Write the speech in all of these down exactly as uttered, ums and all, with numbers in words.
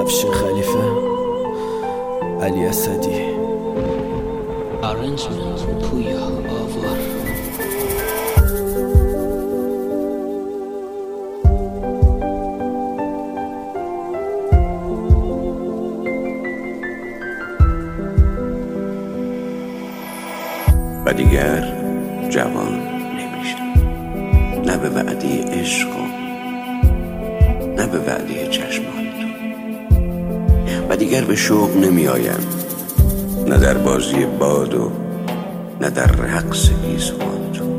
افشین خلیفه، علی اسدی. Arrangement پویا آوار. و دیگر جوان نمیشم، نه به وعده عشق نه به وعده چشمان تو. و دیگر به شوق نمی آیم، نه در بازی باد و نه در رقص گیسوان تو.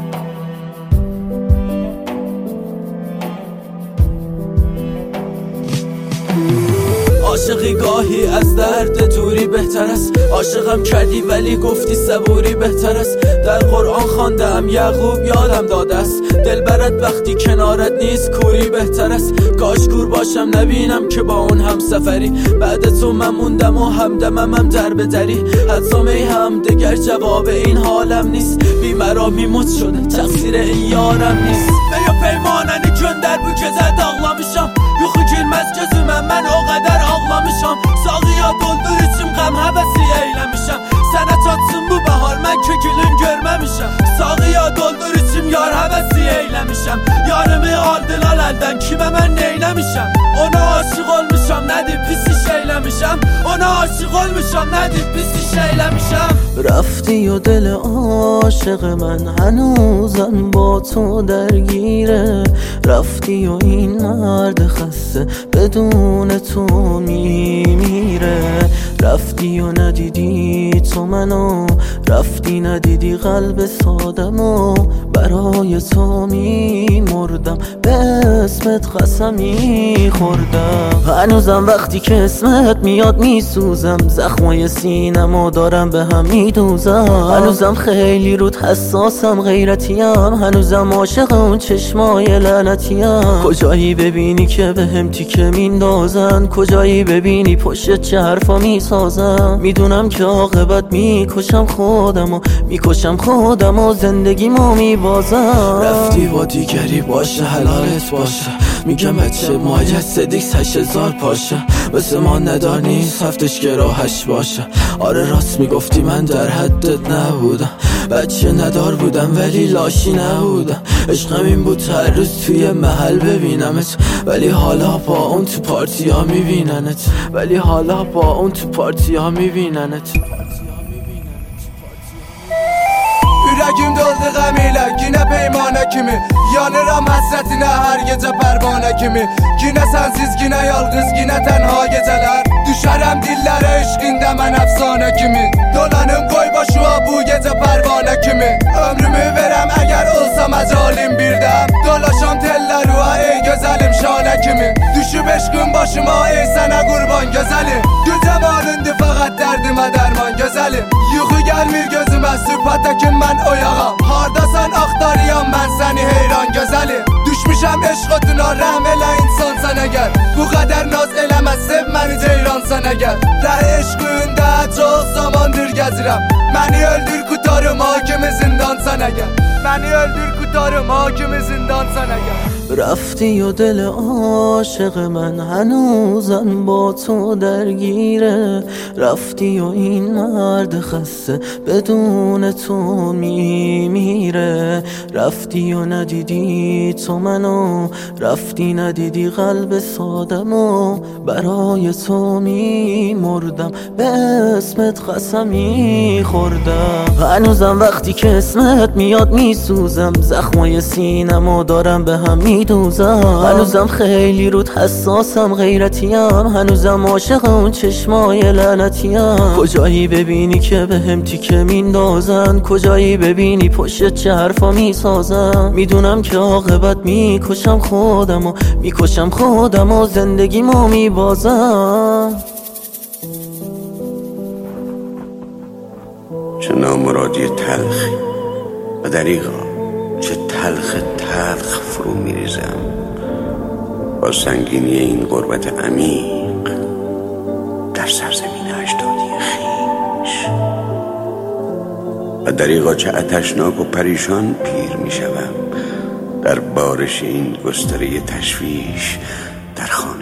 عاشقی گاهی از درد دوری بهتر است، عاشقم کردی ولی گفتی صبوری بهتر است. در قرآن خواندم یعقوب یادم داده است، دلبرت وقتی کنارت نیست کوری بهتر است. کاش کور باشم نبینم که با اون هم سفری، بعد تو من موندم و همدمم هم در به دری. حدسام ای هم دگر جواب این حالم نیست، بیمرا میموت شده تقصیر این یارم نیست. بیا پیمانن جون در بو که زد ağlamışam، yuxu girməz gözümə mən o qədər ağlamışam. Sağıya doldur içim qəm həvəsi eyləmişəm, sənə çatsın bu bahar mən kökülün görməmişəm. Sağıya doldur içim yar həvəsi eyləmişəm, yarımı aldılar əldən kimə mən neyləmişəm. Ona aşıq olmuşam nədir pis iş eyləmişəm, ona aşıq olmuşam nədir pis iş eyləmişəm. رفتی و دل عاشق من هنوزم با تو درگیره، رفتی و این مرد خسته بدون تو میمیره. رفتی و ندیدی تو منو، رفتی ندیدی قلب سادمو، برای تو میمردم به اسمت قسم میخوردم. هنوزم وقتی که اسمت میاد میسوزم، زخمای سینمو دارم به هم میدوزم. هنوزم خیلی رود حساسم غیرتیم، هنوزم عاشق اون چشمای لعنتیم. کجایی ببینی که به هم تیکه میندازن، کجایی ببینی پشت چه حرفا میسازن. میدونم که عاقبت میکشم خودمو، میکشم خودمو زندگیمو میبازم. رفتی با دیگری باشه حلالت باشه، میگم بچه مایه سدیکس هشت هزار پاشه. مثل ما ندار نیست هفتش که راهش باشه. آره راست میگفتی من در حدت نبودم، بچه ندار بودم ولی لاشی نبودم. عشقم این بود هر روز توی محل ببینمت، ولی حالا با اون تو پارتی ها میبیننت، ولی حالا با اون تو پارتی ها میبیننت. Ürəgim doldu qəm ilə, yine peymana kimi yanıram həsrətinə hər gecə pərvanə kimi. Yine sensiz, yine yalqız, yine tenha geceler, düşərəm dillərə eşqində mən əfsanə kimi. Dolanım qoy başıma bu gecə pərvanə kimi, ömrümü verəm əgər olsam əcalim birdəm. Dolaşam telləruha ey gözəlim şanə kimi, düşüb eşqin başıma ey sənə qurban gözəlim. Gül cəmalındı fəqət dərdimə dərman gözəlim. Yuxu gəlmir gözümə sübhə təkim mən oyağam, hardasan axtarıyam mən səni heyran gözəlim. Düşmüşəm eşq otuna rəhm elə insan sən əgər, bu qədər naz eləmə sev məni ceyran sən əgər. Rəh eşqində çox zamandır gəzirəm, məni öldür qutarım hakimi zindan sən əgər, məni öldür qutarım hakimi zindan sən əgər. رفتی و دل عاشق من هنوزم با تو درگیره، رفتی و این مرد خسته بدون تو میمیره. رفتی و ندیدی تو منو، رفتی ندیدی قلب سادمو، برای تو میمردم به اسمت قسم میخوردم. هنوزم وقتی که اسمت میاد میسوزم، زخمای سینمو دارم به هم میدوزم. هنوزم خیلی رود حساسم غیرتیم، هنوزم عاشق اون چشمای لعنتیم. کجایی ببینی که به هم تیکه میندازن، کجایی ببینی پشت چه حرفا میسازن. میدونم که عاقبت میکشم خودمو، میکشم خودمو زندگیمو میبازم. چه نامرادی تلخی و دریغا، چه تلخ تلخ فرو میریزم با سنگینی این غربت عمیق در سرزمین اجدادی خویش. و دریغا چه آتشناک و پریشان پیر میشوم در بارش این گستره تشویش در خانه.